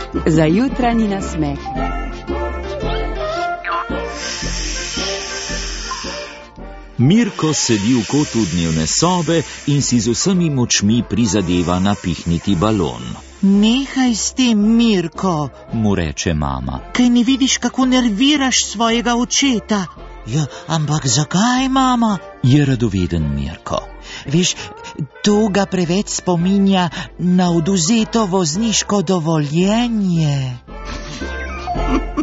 Za jutranji nasmeh. Mirko sedi v kotu dnevne sobe in si z vsemi močmi prizadeva napihniti balon. Nehaj s tem, Mirko, mu reče mama. Kaj ne vidiš, kako nerviraš svojega očeta? Ja, ampak zakaj, mama? Je radoveden Mirko. Veš, to ga preveč spominja na odvzeto vozniško dovoljenje.